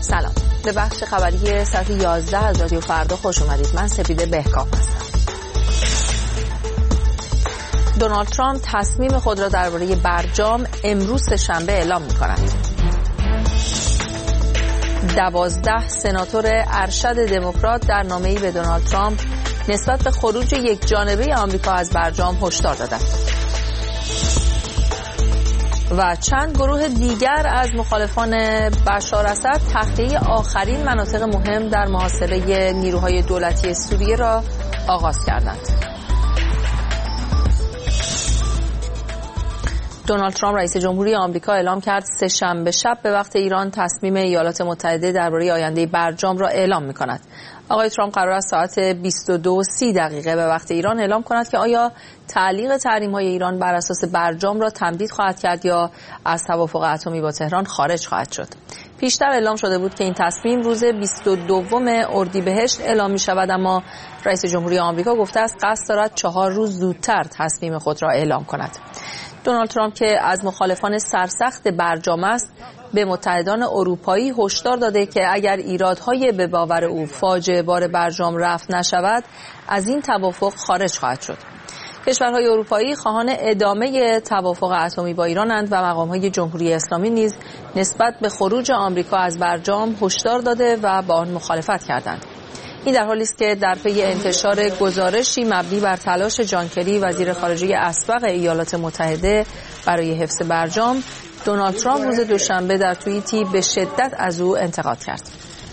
سلام، به بخش خبری ساعت 11 از رادیو فردا خوش اومدید. من سپیده بهکام هستم. دونالد ترامپ تصمیم خود را درباره برجام امروز شنبه اعلام می‌کند. 12 سناتور ارشد دموکرات در نامه‌ای به دونالد ترامپ نسبت به خروج یکجانبه آمریکا از برجام هشدار دادند. و چند گروه دیگر از مخالفان بشار اسد تخلیه آخرین مناطق مهم در محاصره نیروهای دولتی سوریه را آغاز کردند. دونالد ترامپ رئیس جمهوری آمریکا اعلام کرد سه‌شنبه شب به وقت ایران تصمیم ایالات متحده درباره آینده برجام را اعلام می‌کند. آقای ترامپ قرار است ساعت 22:30 به وقت ایران اعلام کند که آیا تعلیق تحریم‌های ایران بر اساس برجام را تمدید خواهد کرد یا از توافق اتمی با تهران خارج خواهد شد. پیشتر اعلام شده بود که این تصمیم روز 22 اردیبهشت اعلام می‌شود، اما رئیس جمهوری آمریکا گفته است قصد دارد 4 روز زودتر تصمیم خود را اعلام کند. دونالد ترامپ که از مخالفان سرسخت برجام است، به متحدان اروپایی هشدار داده که اگر ایرادهای به باور او فاجعه بار برجام رفع نشود، از این توافق خارج خواهد شد. کشورهای اروپایی خواهان ادامه توافق اتمی با ایرانند و مقام‌های جمهوری اسلامی نیز نسبت به خروج آمریکا از برجام هشدار داده و با آن مخالفت کردند. این در حالی است که در پی انتشار گزارشی مبنی بر تلاش جان کری وزیر خارجه اسبق ایالات متحده برای حفظ برجام، دونالد ترامپ روز دوشنبه در توییتی به شدت از او انتقاد کرد.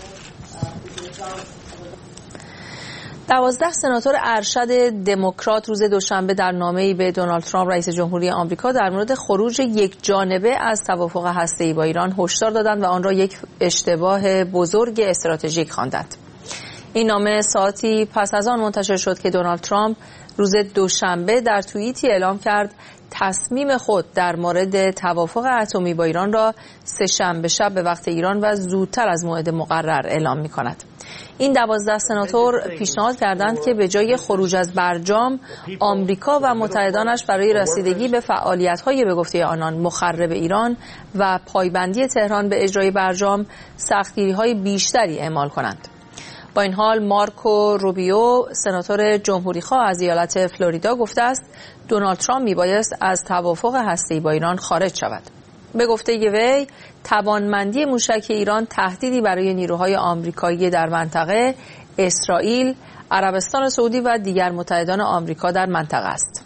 12 سناتور ارشد دموکرات روز دوشنبه در نامه‌ای به دونالد ترامپ رئیس جمهوری آمریکا در مورد خروج یکجانبه از توافق هسته‌ای با ایران هشدار دادند و آن را یک اشتباه بزرگ استراتژیک خواندند. این نامه ساعتی پس از آن منتشر شد که دونالد ترامپ روز دوشنبه در توییتی اعلام کرد تصمیم خود در مورد توافق اتمی با ایران را سه‌شنبه شب به وقت ایران و زودتر از موعد مقرر اعلام می‌کند. این 12 سناتور پیشنهاد کردند که به جای خروج از برجام، آمریکا و متحدانش برای رسیدگی به فعالیت‌های به گفته آنان مخرب ایران و پایبندی تهران به اجرای برجام سختگیری‌های بیشتری اعمال کنند. با این حال مارکو روبیو، سناتور جمهوری‌خواه از ایالت فلوریدا، گفته است دونالد ترامپ میبایست از توافق هسته‌ای با ایران خارج شود. به گفته وی، توانمندی موشک ایران تهدیدی برای نیروهای آمریکایی در منطقه، اسرائیل، عربستان سعودی و دیگر متحدان آمریکا در منطقه است.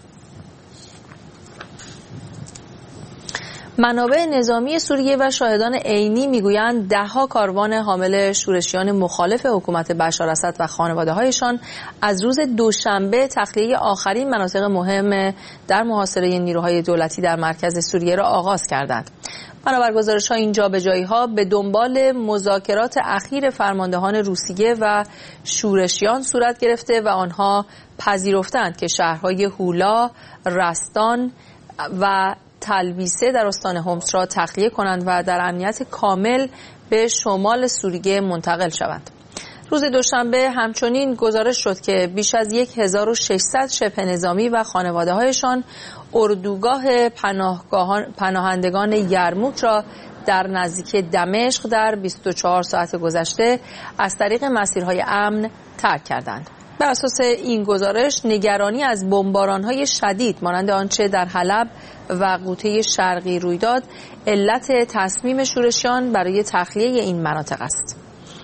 منابع نظامی سوریه و شاهدان عینی میگویند ده‌ها کاروان حامل شورشیان مخالف حکومت بشار اسد و خانواده‌هایشان از روز دوشنبه تخلیه آخرین مناطق مهم در محاصره نیروهای دولتی در مرکز سوریه را آغاز کردند. بنابر گزارش‌ها این جابجایی‌ها به دنبال مذاکرات اخیر فرماندهان روسیه و شورشیان صورت گرفته و آنها پذیرفتند که شهرهای هولا، رستان و تلبیسه در استان حمص را تخلیه کنند و در امنیت کامل به شمال سوریه منتقل شوند. روز دوشنبه همچنین گزارش شد که بیش از 1600 شبه نظامی و خانواده‌هایشان اردوگاه پناهندگان یرموک را در نزدیکی دمشق در 24 ساعت گذشته از طریق مسیرهای امن ترک کردند. بر اساس این گزارش نگرانی از بمباران‌های شدید مانند آنچه در حلب و غوطه شرقی روی داد علت تصمیم شورشیان برای تخلیه این مناطق است.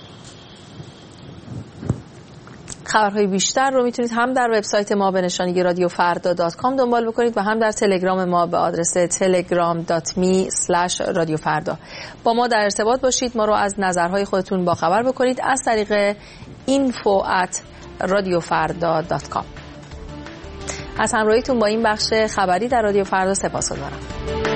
خبرهای بیشتر رو میتونید هم در وبسایت ما به نشانی radiofarda.com دنبال بکنید و هم در تلگرام ما به آدرس telegram.me/radiofarda. با ما در ارتباط باشید، ما رو از نظرهای خودتون باخبر بکنید از طریق info@radiofarda.com. از همراهیتون با این بخش خبری در رادیو فردا سپاسگزارم.